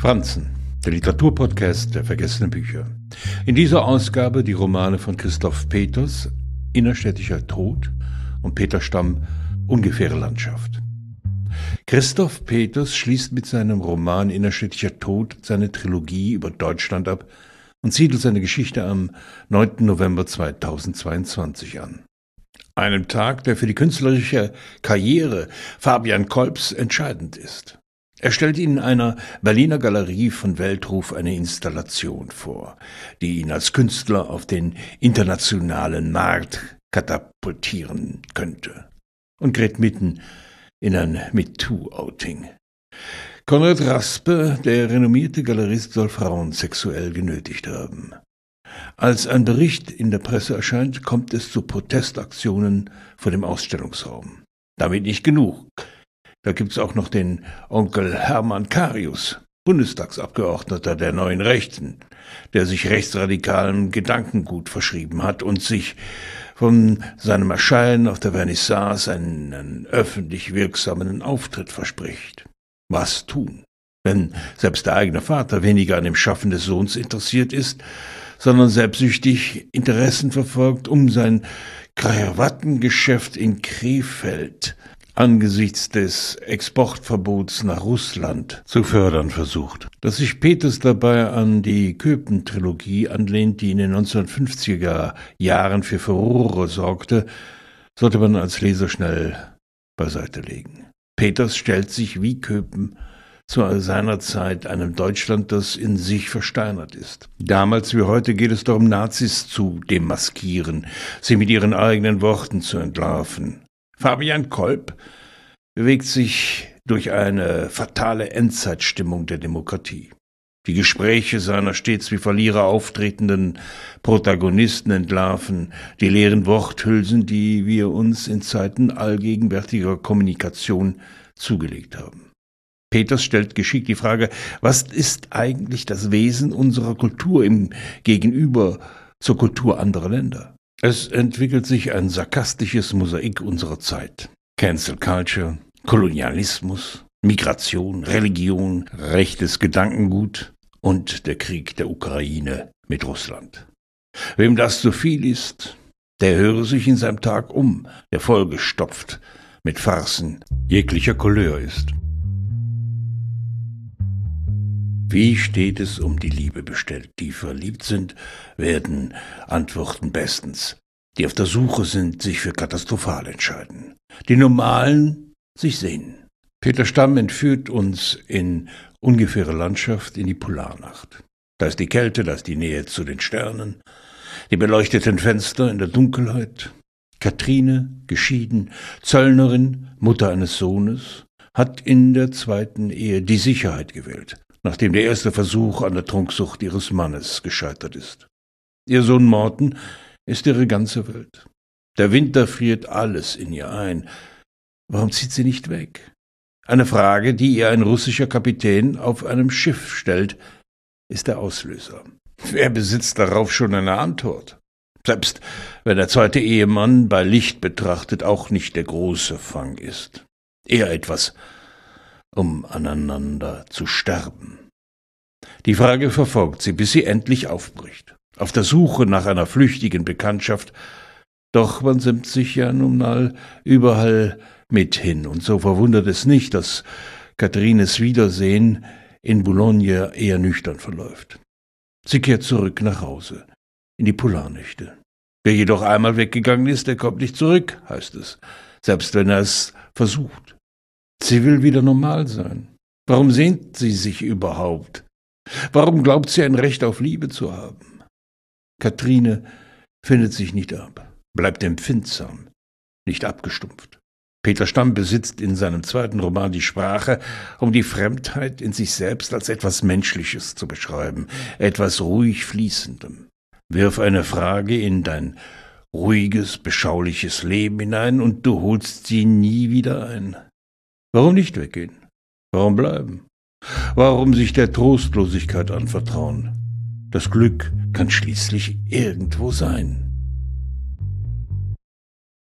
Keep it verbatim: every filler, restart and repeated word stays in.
Franzen, der Literaturpodcast der vergessenen Bücher. In dieser Ausgabe die Romane von Christoph Peters, Innerstädtischer Tod, und Peter Stamm, Ungefähre Landschaft. Christoph Peters schließt mit seinem Roman Innerstädtischer Tod seine Trilogie über Deutschland ab und siedelt seine Geschichte am neunten November zweitausendzweiundzwanzig an. Einem Tag, der für die künstlerische Karriere Fabian Kolbs entscheidend ist. Er stellt in einer Berliner Galerie von Weltruf eine Installation vor, die ihn als Künstler auf den internationalen Markt katapultieren könnte, und gerät mitten in ein MeToo-Outing. Konrad Raspe, der renommierte Galerist, soll Frauen sexuell genötigt haben. Als ein Bericht in der Presse erscheint, kommt es zu Protestaktionen vor dem Ausstellungsraum. Damit nicht genug. Da gibt's auch noch den Onkel Hermann Carius, Bundestagsabgeordneter der Neuen Rechten, der sich rechtsradikalem Gedankengut verschrieben hat und sich von seinem Erscheinen auf der Vernissage einen, einen öffentlich wirksamen Auftritt verspricht. Was tun, wenn selbst der eigene Vater weniger an dem Schaffen des Sohns interessiert ist, sondern selbstsüchtig Interessen verfolgt, um sein Krawattengeschäft in Krefeld angesichts des Exportverbots nach Russland zu fördern versucht. Dass sich Peters dabei an die Köpen-Trilogie anlehnt, die in den neunzehnhundertfünfziger Jahren für Furore sorgte, sollte man als Leser schnell beiseite legen. Peters stellt sich wie Köpen zu seiner Zeit einem Deutschland, das in sich versteinert ist. Damals wie heute geht es darum, Nazis zu demaskieren, sie mit ihren eigenen Worten zu entlarven. Fabian Kolb bewegt sich durch eine fatale Endzeitstimmung der Demokratie. Die Gespräche seiner stets wie Verlierer auftretenden Protagonisten entlarven die leeren Worthülsen, die wir uns in Zeiten allgegenwärtiger Kommunikation zugelegt haben. Peters stellt geschickt die Frage, was ist eigentlich das Wesen unserer Kultur im Gegenüber zur Kultur anderer Länder? Es entwickelt sich ein sarkastisches Mosaik unserer Zeit. Cancel Culture, Kolonialismus, Migration, Religion, rechtes Gedankengut und der Krieg der Ukraine mit Russland. Wem das zu viel ist, der höre sich in seinem Tag um, der vollgestopft mit Farcen jeglicher Couleur ist. Wie steht es um die Liebe bestellt? Die verliebt sind, werden antworten bestens. Die auf der Suche sind, sich für katastrophal entscheiden. Die Normalen sich sehnen. Peter Stamm entführt uns in Ungefähre Landschaft in die Polarnacht. Da ist die Kälte, da ist die Nähe zu den Sternen, die beleuchteten Fenster in der Dunkelheit. Katrine, geschieden, Zöllnerin, Mutter eines Sohnes, hat in der zweiten Ehe die Sicherheit gewählt, nachdem der erste Versuch an der Trunksucht ihres Mannes gescheitert ist. Ihr Sohn Morten ist ihre ganze Welt. Der Winter friert alles in ihr ein. Warum zieht sie nicht weg? Eine Frage, die ihr ein russischer Kapitän auf einem Schiff stellt, ist der Auslöser. Wer besitzt darauf schon eine Antwort? Selbst wenn der zweite Ehemann bei Licht betrachtet auch nicht der große Fang ist. Eher etwas, um aneinander zu sterben. Die Frage verfolgt sie, bis sie endlich aufbricht. Auf der Suche nach einer flüchtigen Bekanntschaft, doch man simmt sich ja nun mal überall mit hin, und so verwundert es nicht, dass Katharines Wiedersehen in Boulogne eher nüchtern verläuft. Sie kehrt zurück nach Hause, in die Polarnächte. Wer jedoch einmal weggegangen ist, der kommt nicht zurück, heißt es, selbst wenn er es versucht. Sie will wieder normal sein. Warum sehnt sie sich überhaupt? Warum glaubt sie ein Recht auf Liebe zu haben? Katharine findet sich nicht ab, bleibt empfindsam, nicht abgestumpft. Peter Stamm besitzt in seinem zweiten Roman die Sprache, um die Fremdheit in sich selbst als etwas Menschliches zu beschreiben, etwas ruhig Fließendem. Wirf eine Frage in dein ruhiges, beschauliches Leben hinein und du holst sie nie wieder ein. Warum nicht weggehen? Warum bleiben? Warum sich der Trostlosigkeit anvertrauen? Das Glück kann schließlich irgendwo sein.